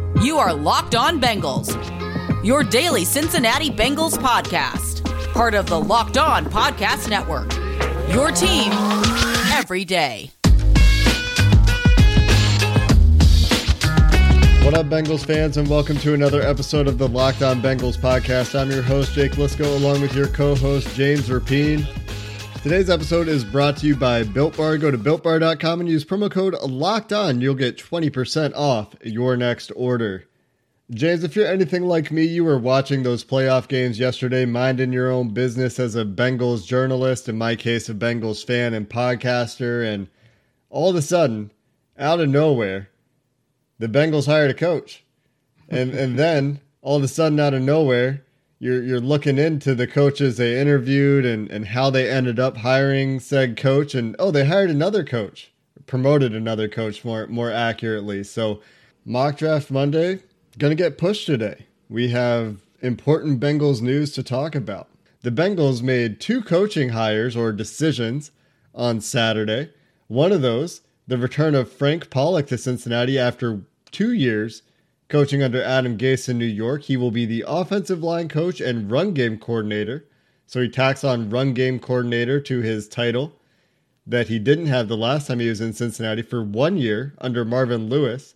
You are Locked On Bengals, your daily Cincinnati Bengals podcast. Part of the Locked On Podcast Network, your team every day. What up, Bengals fans, and welcome to another episode of the Locked On Bengals podcast. I'm your host, Jake Lisco, along with your co-host, James Rapien. Today's episode is brought to you by Built Bar. Go to BuiltBar.com and use promo code LOCKEDON. You'll get 20% off your next order. James, if you're anything like me, you were watching those playoff games yesterday, minding your own business as a Bengals journalist, in my case, a Bengals fan and podcaster, and all of a sudden, out of nowhere, the Bengals hired a coach. And then, all of a sudden, out of nowhere, you're looking into the coaches they interviewed and how they ended up hiring said coach. And, they hired another coach. Promoted another coach, more accurately. So, Mock Draft Monday, going to get pushed today. We have important Bengals news to talk about. The Bengals made 2 coaching hires or decisions on Saturday. One of those, the return of Frank Pollack to Cincinnati after 2 years coaching under Adam Gase in New York. He will be the offensive line coach and run game coordinator. So he tacks on run game coordinator to his title that he didn't have the last time he was in Cincinnati for 1 year under Marvin Lewis.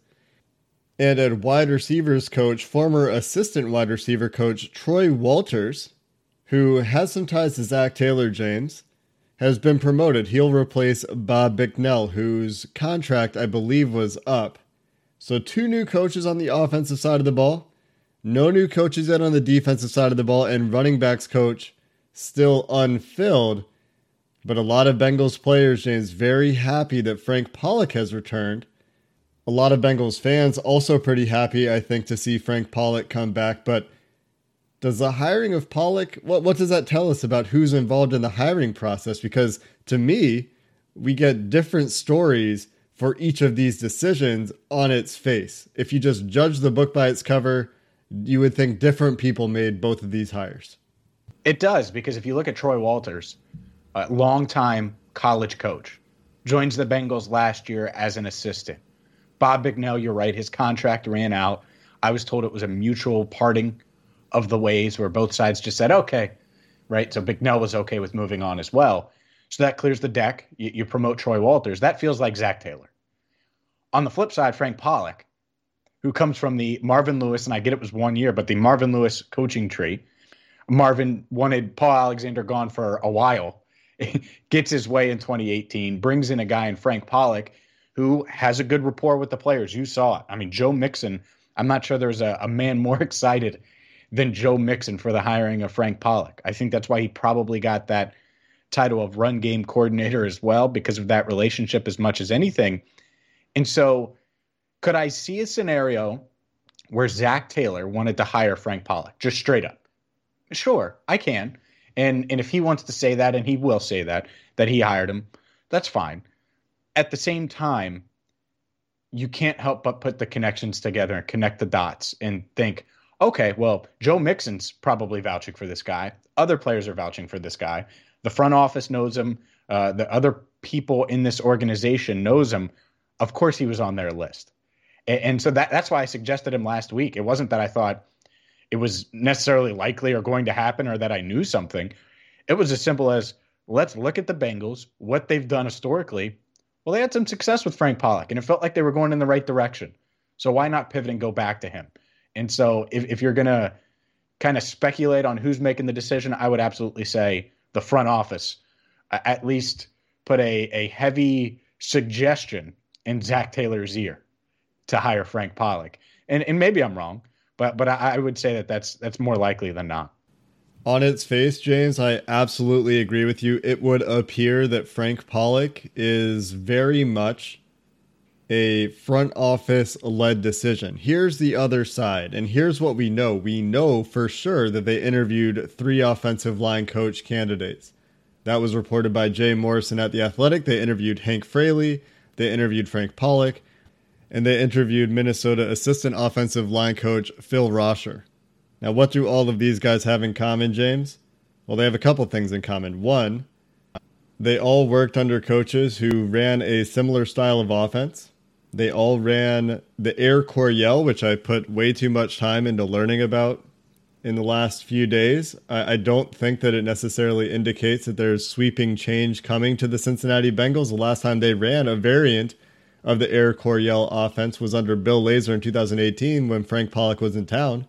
And at wide receivers coach, former assistant wide receiver coach Troy Walters, who has some ties to Zach Taylor, James, has been promoted. He'll replace Bob Bicknell, whose contract, I believe, was up. So 2 new coaches on the offensive side of the ball, no new coaches yet on the defensive side of the ball, and running backs coach still unfilled. But a lot of Bengals players, James, very happy that Frank Pollack has returned. A lot of Bengals fans also pretty happy, I think, to see Frank Pollack come back. But does the hiring of Pollack, what does that tell us about who's involved in the hiring process? Because to me, we get different stories for each of these decisions on its face. If you just judge the book by its cover, you would think different people made both of these hires. It does, because if you look at Troy Walters, a longtime college coach, joins the Bengals last year as an assistant. Bob Bicknell, you're right, his contract ran out. I was told it was a mutual parting of the ways where both sides just said, okay, right? So Bicknell was okay with moving on as well. So that clears the deck. You promote Troy Walters. That feels like Zach Taylor. On the flip side, Frank Pollack, who comes from the Marvin Lewis, and I get it was 1 year, but the Marvin Lewis coaching tree. Marvin wanted Paul Alexander gone for a while, gets his way in 2018, brings in a guy in Frank Pollack who has a good rapport with the players. You saw it. I mean, Joe Mixon, I'm not sure there's a man more excited than Joe Mixon for the hiring of Frank Pollack. I think that's why he probably got that title of run game coordinator as well, because of that relationship as much as anything. And so could I see a scenario where Zach Taylor wanted to hire Frank Pollack, just straight up? Sure, I can. And if he wants to say that, and he will say that he hired him, that's fine. At the same time, you can't help but put the connections together and connect the dots and think, okay, well, Joe Mixon's probably vouching for this guy. Other players are vouching for this guy. The front office knows him. The other people in this organization knows him. Of course he was on their list. And so that's why I suggested him last week. It wasn't that I thought it was necessarily likely or going to happen or that I knew something. It was as simple as, let's look at the Bengals, what they've done historically. Well, they had some success with Frank Pollack, and it felt like they were going in the right direction. So why not pivot and go back to him? And so if you're going to kind of speculate on who's making the decision, I would absolutely say the front office at least put a heavy suggestion in Zach Taylor's ear to hire Frank Pollack. And maybe I'm wrong, but I would say that's more likely than not. On its face, James, I absolutely agree with you. It would appear that Frank Pollack is very much a front office led decision. Here's the other side, and here's what we know. We know for sure that they interviewed 3 offensive line coach candidates. That was reported by Jay Morrison at The Athletic. They interviewed Hank Fraley, they interviewed Frank Pollack, and they interviewed Minnesota assistant offensive line coach Phil Rosher. Now, what do all of these guys have in common, James? Well, they have a couple things in common. One, they all worked under coaches who ran a similar style of offense. They all ran the Air Coryell, which I put way too much time into learning about in the last few days. I don't think that it necessarily indicates that there's sweeping change coming to the Cincinnati Bengals. The last time they ran a variant of the Air Coryell offense was under Bill Lazor in 2018 when Frank Pollock was in town.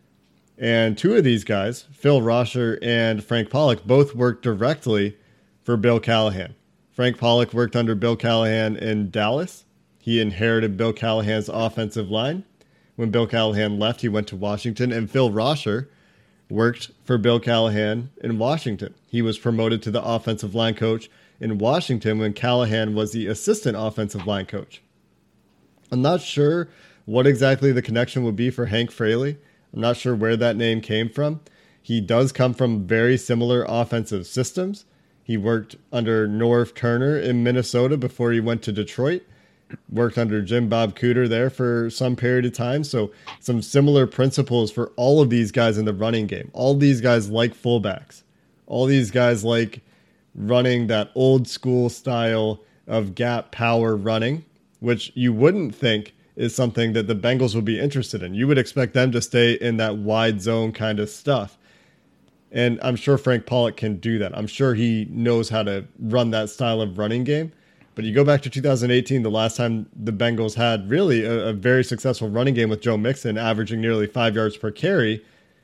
And two of these guys, Phil Rosher and Frank Pollock, both worked directly for Bill Callahan. Frank Pollock worked under Bill Callahan in Dallas. He inherited Bill Callahan's offensive line. When Bill Callahan left, he went to Washington, and Phil Rosher worked for Bill Callahan in Washington. He was promoted to the offensive line coach in Washington when Callahan was the assistant offensive line coach. I'm not sure what exactly the connection would be for Hank Fraley. I'm not sure where that name came from. He does come from very similar offensive systems. He worked under Norv Turner in Minnesota before he went to Detroit. Worked under Jim Bob Cooter there for some period of time. So some similar principles for all of these guys in the running game. All these guys like fullbacks. All these guys like running that old school style of gap power running, which you wouldn't think is something that the Bengals would be interested in. You would expect them to stay in that wide zone kind of stuff. And I'm sure Frank Pollock can do that. I'm sure he knows how to run that style of running game. But you go back to 2018, the last time the Bengals had really a very successful running game with Joe Mixon, averaging nearly 5 yards per carry.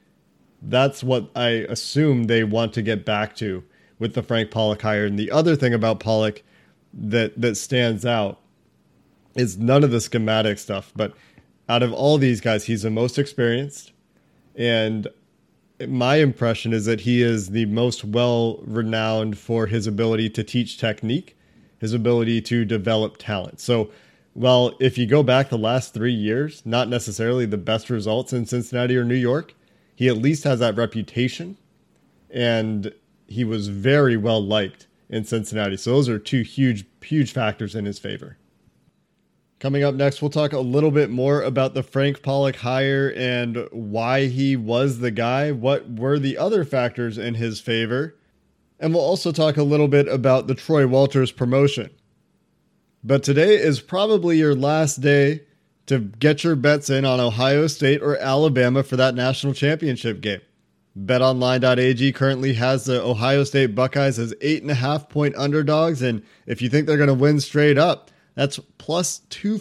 That's what I assume they want to get back to with the Frank Pollock hire. And the other thing about Pollock that stands out is none of the schematic stuff. But out of all these guys, he's the most experienced. And my impression is that he is the most well-renowned for his ability to teach technique, his ability to develop talent. So, well, if you go back the last 3 years, not necessarily the best results in Cincinnati or New York, he at least has that reputation, and he was very well liked in Cincinnati. So those are two huge factors in his favor. Coming up next, we'll talk a little bit more about the Frank Pollock hire and why he was the guy. What were the other factors in his favor? And we'll also talk a little bit about the Troy Walters promotion. But today is probably your last day to get your bets in on Ohio State or Alabama for that national championship game. BetOnline.ag currently has the Ohio State Buckeyes as 8.5-point underdogs. And if you think they're going to win straight up, that's plus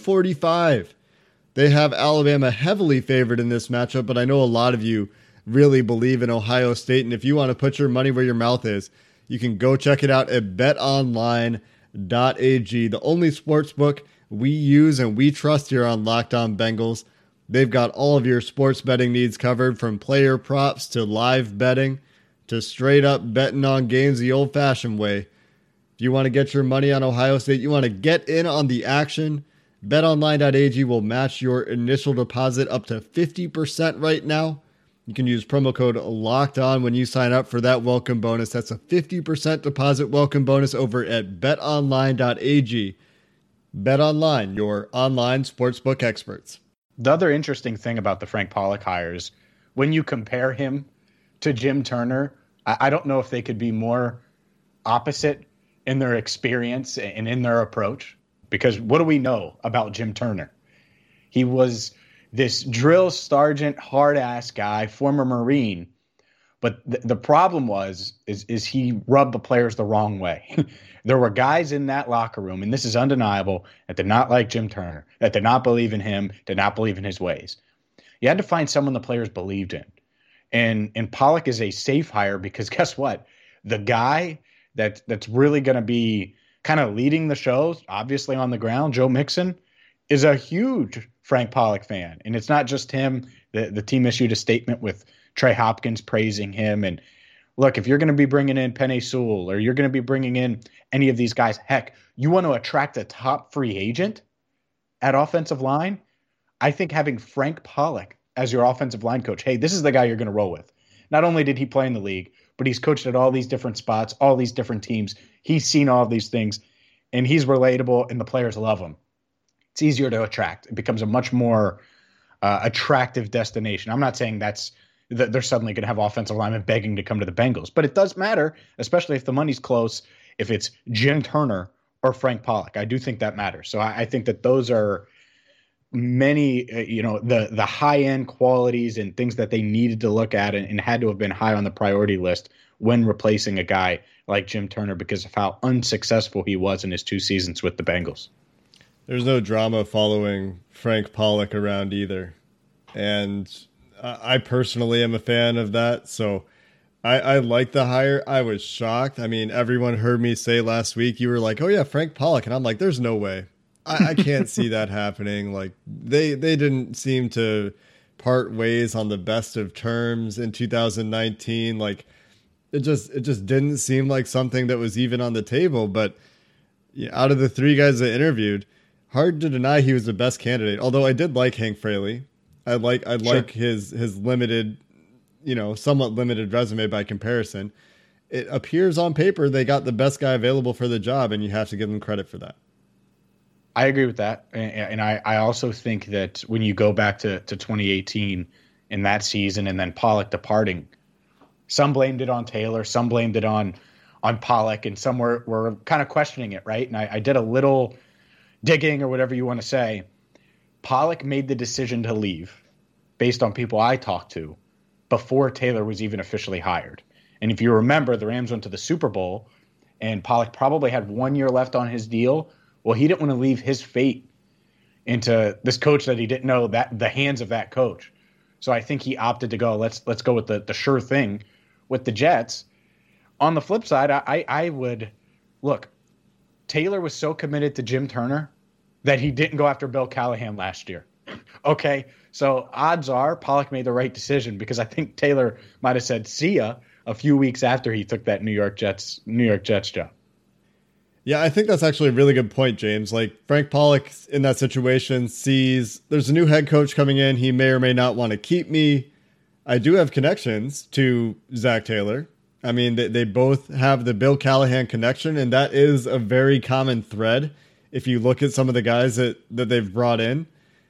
245. They have Alabama heavily favored in this matchup, but I know a lot of you really believe in Ohio State. And if you want to put your money where your mouth is, you can go check it out at betonline.ag, the only sports book we use and we trust here on Locked On Bengals. They've got all of your sports betting needs covered, from player props to live betting to straight up betting on games the old-fashioned way. If you want to get your money on Ohio State, you want to get in on the action, betonline.ag will match your initial deposit up to 50% right now. You can use promo code LOCKEDON when you sign up for that welcome bonus. That's a 50% deposit welcome bonus over at betonline.ag. BetOnline, your online sportsbook experts. The other interesting thing about the Frank Pollock hires, when you compare him to Jim Turner, I don't know if they could be more opposite in their experience and in their approach. Because what do we know about Jim Turner? He was this drill sergeant, hard-ass guy, former Marine. But the problem is he rubbed the players the wrong way. There were guys in that locker room, and this is undeniable, that did not like Jim Turner, that did not believe in him, did not believe in his ways. You had to find someone the players believed in. And Pollock is a safe hire because guess what? The guy that's really going to be kind of leading the show, obviously on the ground, Joe Mixon, is a huge Frank Pollock fan. And it's not just him. The team issued a statement with Trey Hopkins praising him. And look, if you're going to be bringing in Penei Sewell or you're going to be bringing in any of these guys, heck, you want to attract a top free agent at offensive line? I think having Frank Pollock as your offensive line coach, hey, this is the guy you're going to roll with. Not only did he play in the league, but he's coached at all these different spots, all these different teams. He's seen all of these things, and he's relatable, and the players love him. It's easier to attract. It becomes a much more attractive destination. I'm not saying that they're suddenly going to have offensive linemen begging to come to the Bengals, but it does matter, especially if the money's close, if it's Jim Turner or Frank Pollock. I do think that matters. So I think that those are many, the high end qualities and things that they needed to look at and had to have been high on the priority list when replacing a guy like Jim Turner because of how unsuccessful he was in his 2 seasons with the Bengals. There's no drama following Frank Pollock around either. And I personally am a fan of that. So I like the hire. I was shocked. I mean, everyone heard me say last week, you were like, oh yeah, Frank Pollock. And I'm like, there's no way. I can't see that happening. Like they didn't seem to part ways on the best of terms in 2019. Like it just didn't seem like something that was even on the table. But yeah, out of the 3 guys that interviewed, hard to deny he was the best candidate. Although I did like Hank Fraley. I like his limited, somewhat limited resume by comparison. It appears on paper they got the best guy available for the job, and you have to give them credit for that. I agree with that. And I also think that when you go back to 2018 in that season and then Pollock departing, some blamed it on Taylor, some blamed it on Pollock, and some were kind of questioning it, right? And I did a little digging or whatever you want to say. Pollock made the decision to leave based on people I talked to before Taylor was even officially hired. And if you remember, the Rams went to the Super Bowl and Pollock probably had 1 year left on his deal. Well, he didn't want to leave his fate into this coach that he didn't know that the hands of that coach. So I think he opted to go, let's go with the sure thing with the Jets. On the flip side, I would look, Taylor was so committed to Jim Turner that he didn't go after Bill Callahan last year. Okay, so odds are Pollock made the right decision because I think Taylor might have said see ya a few weeks after he took that New York Jets job. Yeah, I think that's actually a really good point, James. Like Frank Pollock in that situation sees there's a new head coach coming in. He may or may not want to keep me. I do have connections to Zach Taylor. I mean, they both have the Bill Callahan connection, and that is a very common thread if you look at some of the guys that they've brought in.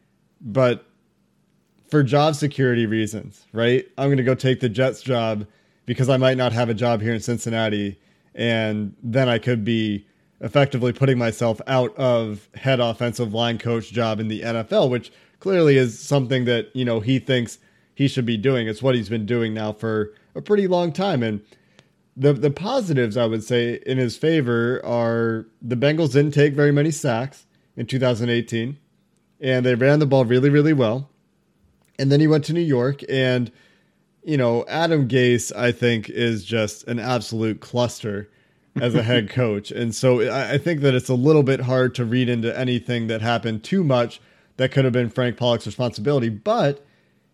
But for job security reasons, right? I'm going to go take the Jets job because I might not have a job here in Cincinnati, and then I could be effectively putting myself out of head offensive line coach job in the NFL, which clearly is something that, he thinks he should be doing. It's what he's been doing now for a pretty long time. And the positives, I would say, in his favor are the Bengals didn't take very many sacks in 2018, and they ran the ball really, really well. And then he went to New York, and, Adam Gase, I think, is just an absolute cluster as a head coach. And so I think that it's a little bit hard to read into anything that happened too much that could have been Frank Pollock's responsibility. But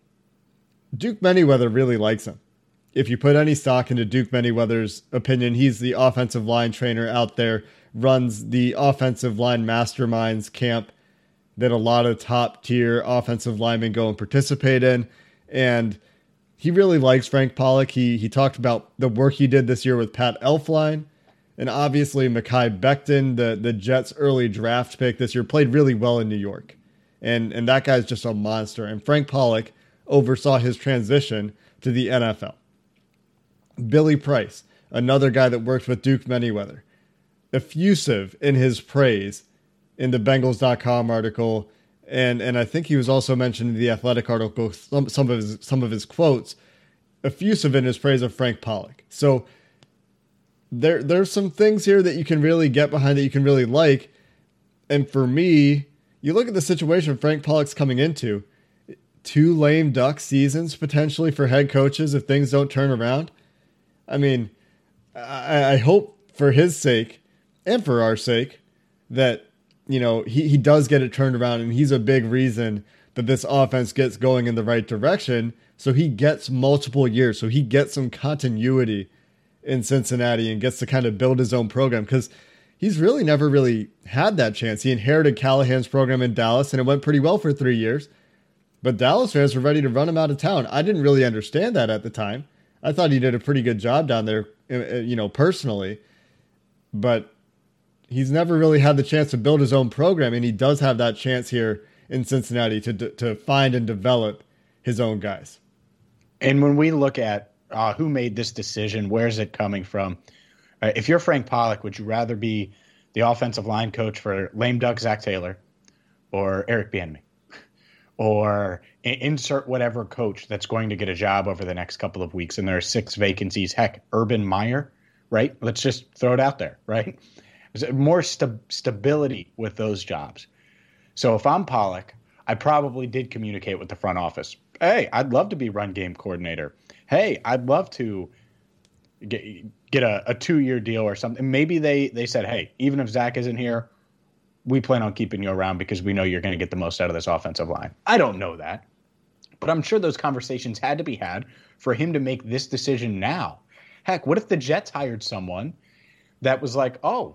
Duke Manyweather really likes him. If you put any stock into Duke Manyweather's opinion, he's the offensive line trainer out there, runs the offensive line masterminds camp that a lot of top tier offensive linemen go and participate in. And he really likes Frank Pollock. He talked about the work he did this year with Pat Elflein. And obviously Mekhi Becton, the Jets' early draft pick this year, played really well in New York. And that guy's just a monster. And Frank Pollock oversaw his transition to the NFL. Billy Price, another guy that worked with Duke Manyweather, effusive in his praise in the Bengals.com article. And I think he was also mentioned in the Athletic article, some of his quotes, effusive in his praise of Frank Pollock. So there's some things here that you can really get behind, that you can really like. And for me, you look at the situation Frank Pollock's coming into, 2 lame duck seasons potentially for head coaches if things don't turn around. I mean, I hope for his sake and for our sake that, he does get it turned around, and he's a big reason that this offense gets going in the right direction. So he gets multiple years. So he gets some continuity in Cincinnati and gets to kind of build his own program, because he's really never really had that chance. He inherited Callahan's program in Dallas, and it went pretty well for 3 years. But Dallas fans were ready to run him out of town. I didn't really understand that at the time. I thought he did a pretty good job down there, personally. But he's never really had the chance to build his own program, and he does have that chance here in Cincinnati to find and develop his own guys. And when we look at who made this decision, where's it coming from? If you're Frank Pollock, would you rather be the offensive line coach for lame duck Zach Taylor or Eric Bieniemy or insert whatever coach that's going to get a job over the next couple of weeks. And there are 6 vacancies. Heck, Urban Meyer, right? Let's just throw it out there, right? There's more stability with those jobs. So if I'm Pollock, I probably did communicate with the front office. Hey, I'd love to be run game coordinator. Hey, I'd love to get a 2-year deal or something. Maybe they said, hey, even if Zach isn't here, we plan on keeping you around because we know you're going to get the most out of this offensive line. I don't know that, but I'm sure those conversations had to be had for him to make this decision now. Heck, what if the Jets hired someone that was like, oh,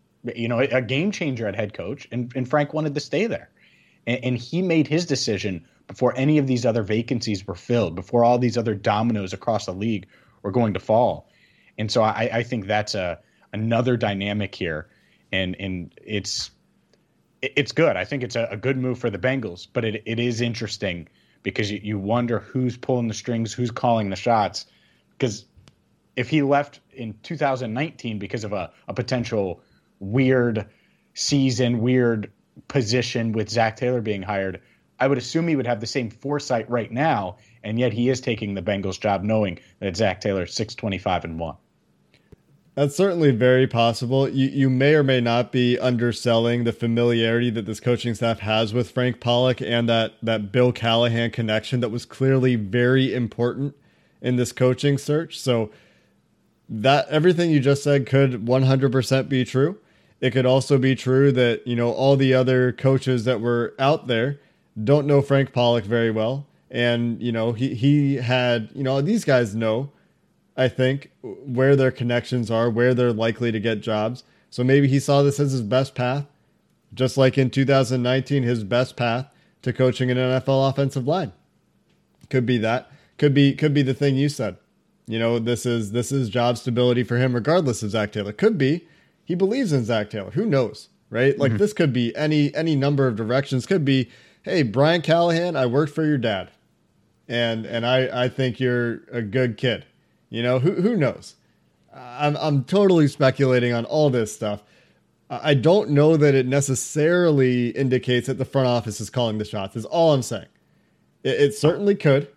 a game changer at head coach, and Frank wanted to stay there. And he made his decision before any of these other vacancies were filled, before all these other dominoes across the league were going to fall. And so I think that's another dynamic here. And it's good. I think it's a good move for the Bengals, but it is interesting because you wonder who's pulling the strings, who's calling the shots. Because if he left in 2019 because of a potential weird season, weird position with Zach Taylor being hired, I would assume he would have the same foresight right now, and yet he is taking the Bengals job knowing that Zach Taylor 6-25-1. That's certainly very possible. You may or may not be underselling the familiarity that this coaching staff has with Frank Pollock and that Bill Callahan connection that was clearly very important in this coaching search. So that everything you just said could 100% be true. It could also be true that, all the other coaches that were out there don't know Frank Pollock very well. And, he had, these guys know, I think, where their connections are, where they're likely to get jobs. So maybe he saw this as his best path, just like in 2019, his best path to coaching an NFL offensive line. Could be that. Could be the thing you said. This is job stability for him, regardless of Zach Taylor. Could be he believes in Zach Taylor. Who knows, right? Like This could be any number of directions. Could be, hey, Brian Callahan, I worked for your dad, and I think you're a good kid. Who knows? I'm totally speculating on all this stuff. I don't know that it necessarily indicates that the front office is calling the shots. Is all I'm saying. It certainly could,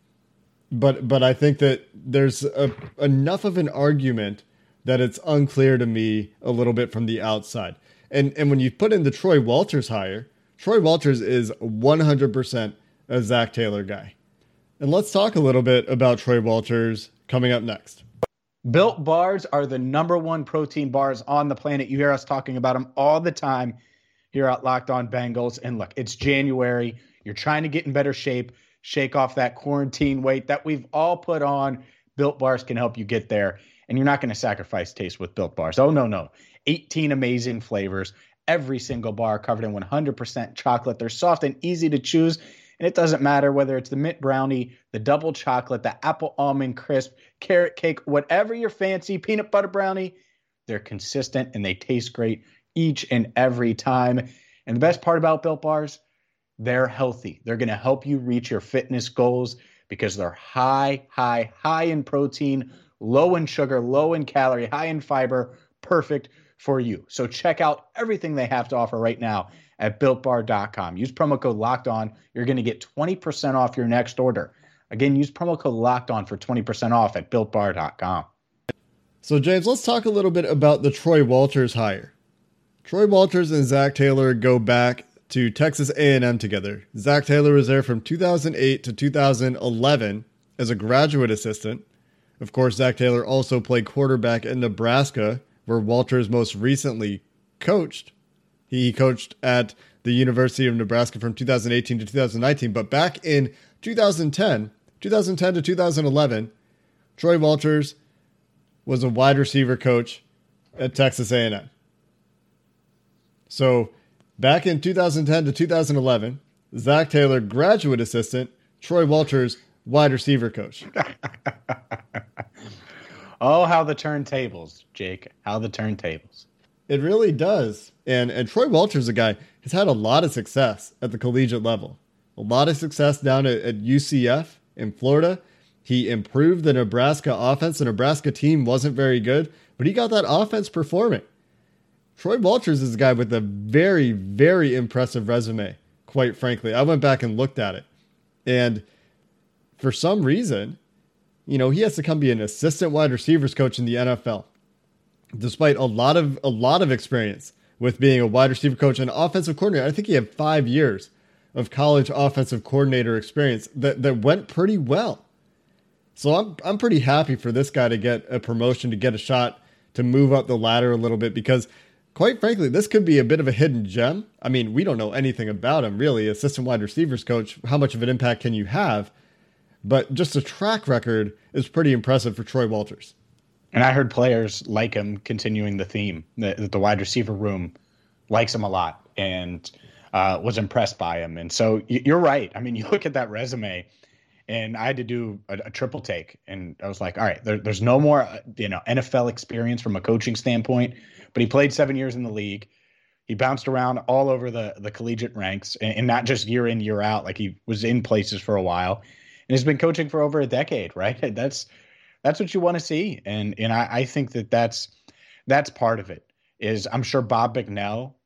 but I think that there's enough of an argument that it's unclear to me a little bit from the outside. And when you put in the Troy Walters hire, Troy Walters is 100% a Zach Taylor guy. And let's talk a little bit about Troy Walters coming up next. Built bars are the #1 protein bars on the planet. You hear us talking about them all the time here at Locked On Bengals. And look, it's January. You're trying to get in better shape, shake off that quarantine weight that we've all put on. Built bars can help you get there. And you're not going to sacrifice taste with Built bars. Oh, no. 18 amazing flavors. Every single bar covered in 100% chocolate. They're soft and easy to choose. And it doesn't matter whether it's the mint brownie, the double chocolate, the apple almond crisp, carrot cake, whatever you're fancy, peanut butter brownie, they're consistent and they taste great each and every time. And the best part about Built Bars, they're healthy. They're going to help you reach your fitness goals because they're high in protein, low in sugar, low in calorie, high in fiber, perfect for you. So check out everything they have to offer right now at BuiltBar.com. Use promo code LOCKEDON. You're going to get 20% off your next order. Again, use promo code LOCKEDON for 20% off at BuiltBar.com. So, James, let's talk a little bit about the Troy Walters hire. Troy Walters and Zach Taylor go back to Texas A&M together. Zach Taylor was there from 2008 to 2011 as a graduate assistant. Of course, Zach Taylor also played quarterback in Nebraska, where Walters most recently coached. He coached at the University of Nebraska from 2018 to 2019. But back in 2010 to 2011, Troy Walters was a wide receiver coach at Texas A&M. So back in 2010 to 2011, Zach Taylor, graduate assistant, Troy Walters, wide receiver coach. Oh, how the turntables, Jake. How the turntables. It really does. And Troy Walters, a guy, has had a lot of success at the collegiate level. A lot of success down at UCF in Florida. He improved the Nebraska offense. The Nebraska team wasn't very good, but he got that offense performing. Troy Walters is a guy with a very, very impressive resume, quite frankly. I went back and looked at it. And for some reason, he has to come be an assistant wide receivers coach in the NFL, despite a lot of experience with being a wide receiver coach and offensive coordinator. I think he had 5 years of college offensive coordinator experience that went pretty well. So I'm pretty happy for this guy to get a promotion, to get a shot to move up the ladder a little bit, because quite frankly, this could be a bit of a hidden gem. I mean, we don't know anything about him, really. Assistant wide receivers coach, how much of an impact can you have? But just a track record is pretty impressive for Troy Walters. And I heard players like him, continuing the theme, that the wide receiver room likes him a lot and was impressed by him. And so you're right. I mean, you look at that resume, and I had to do a triple take. And I was like, all right, there's no more NFL experience from a coaching standpoint, but he played 7 years in the league. He bounced around all over the collegiate ranks, and not just year in, year out. Like, he was in places for a while. And has been coaching for over a decade, right? That's what you want to see. And I think that's part of it. Is I'm sure Bob Bicknell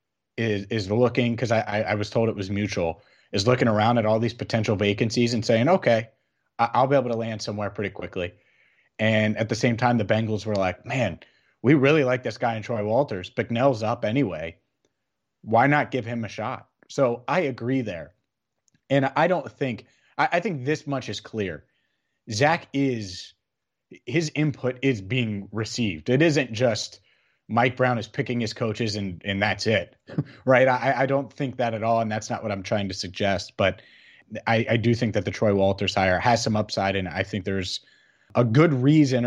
is looking, because I was told it was mutual, is looking around at all these potential vacancies and saying, okay, I'll be able to land somewhere pretty quickly. And at the same time, the Bengals were like, man, we really like this guy in Troy Walters. Bicknell's up anyway. Why not give him a shot? So I agree there. And I think this much is clear. Zach his input is being received. It isn't just Mike Brown is picking his coaches and that's it, right? I don't think that at all, and that's not what I'm trying to suggest. But I do think that the Troy Walters hire has some upside, and I think there's a good reason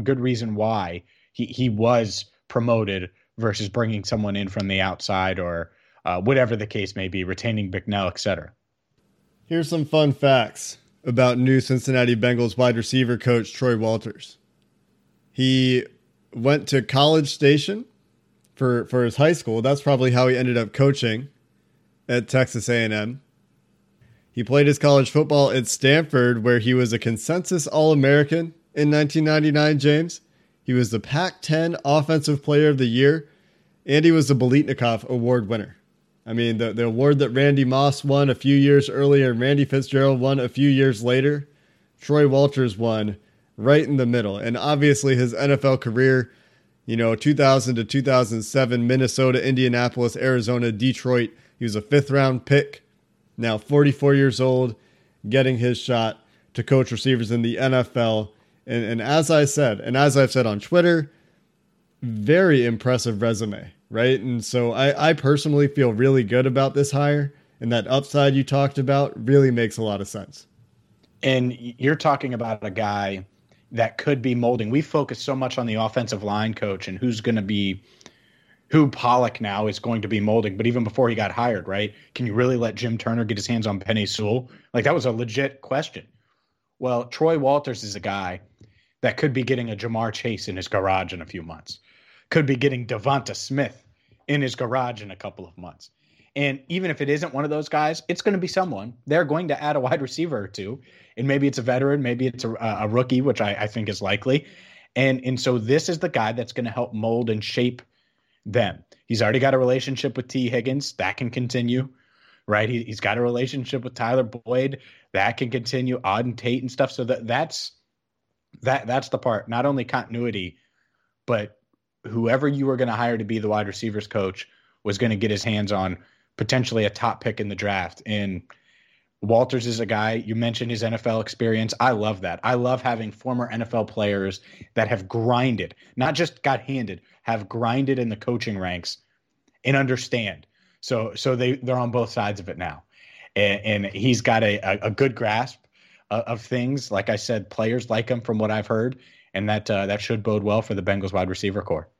why he was promoted versus bringing someone in from the outside or whatever the case may be, retaining Bicknell, et cetera. Here's some fun facts about new Cincinnati Bengals wide receiver coach Troy Walters. He went to College Station for his high school. That's probably how he ended up coaching at Texas A&M. He played his college football at Stanford, where he was a consensus All-American in 1999, James. He was the Pac-10 Offensive Player of the Year, and he was the Biletnikoff Award winner. I mean, the award that Randy Moss won a few years earlier and Randy Fitzgerald won a few years later, Troy Walters won right in the middle. And obviously his NFL career, 2000 to 2007, Minnesota, Indianapolis, Arizona, Detroit. He was a 5th-round pick, now 44 years old, getting his shot to coach receivers in the NFL. And as I said, and as I've said on Twitter, very impressive resume. Right. And so I personally feel really good about this hire, and that upside you talked about really makes a lot of sense. And you're talking about a guy that could be molding. We focus so much on the offensive line coach and who Pollock now is going to be molding. But even before he got hired, right? Can you really let Jim Turner get his hands on Penei Sewell? Like, that was a legit question. Well, Troy Walters is a guy that could be getting a Jamar Chase in his garage in a few months. Could be getting Devonta Smith in his garage in a couple of months. And even if it isn't one of those guys, it's going to be someone. They're going to add a wide receiver or two. And maybe it's a veteran, maybe it's a rookie, which I think is likely. And so this is the guy that's going to help mold and shape them. He's already got a relationship with T. Higgins. That can continue, right? He's got a relationship with Tyler Boyd. That can continue. Auden Tate and stuff. So that's the part. Not only continuity, but whoever you were going to hire to be the wide receivers coach was going to get his hands on potentially a top pick in the draft. And Walters is a guy, you mentioned his NFL experience. I love that. I love having former NFL players that have grinded, not just got handed, have grinded in the coaching ranks and understand. So they're on both sides of it now. And he's got a good grasp of things. Like I said, players like him from what I've heard. And that should bode well for the Bengals wide receiver core.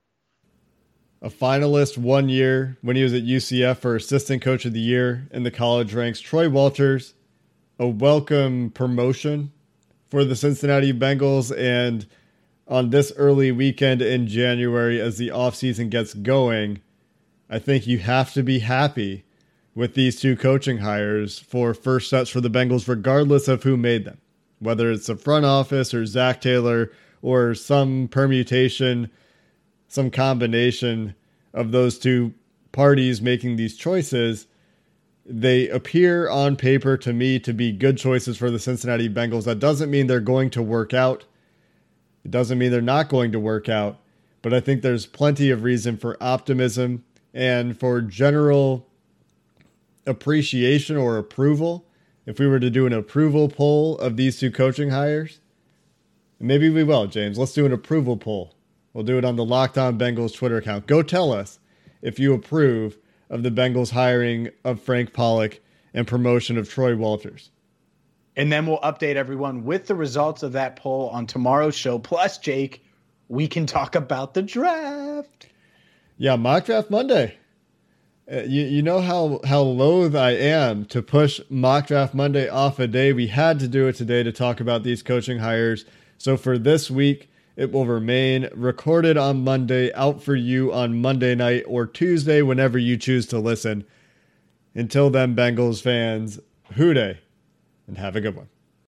A finalist 1 year when he was at UCF for Assistant Coach of the Year in the college ranks. Troy Walters, a welcome promotion for the Cincinnati Bengals. And on this early weekend in January, as the offseason gets going, I think you have to be happy with these two coaching hires for first steps for the Bengals, regardless of who made them. Whether it's the front office or Zach Taylor or some permutation, some combination of those two parties making these choices, they appear on paper to me to be good choices for the Cincinnati Bengals. That doesn't mean they're going to work out. It doesn't mean they're not going to work out. But I think there's plenty of reason for optimism and for general appreciation or approval. If we were to do an approval poll of these two coaching hires, maybe we will, James. Let's do an approval poll. We'll do it on the Locked On Bengals Twitter account. Go tell us if you approve of the Bengals hiring of Frank Pollock and promotion of Troy Walters. And then we'll update everyone with the results of that poll on tomorrow's show. Plus, Jake, we can talk about the draft. Yeah, Mock Draft Monday. You know how loath I am to push Mock Draft Monday off a day. We had to do it today to talk about these coaching hires. So for this week, it will remain recorded on Monday, out for you on Monday night or Tuesday, whenever you choose to listen. Until then, Bengals fans, hoo-day, and have a good one.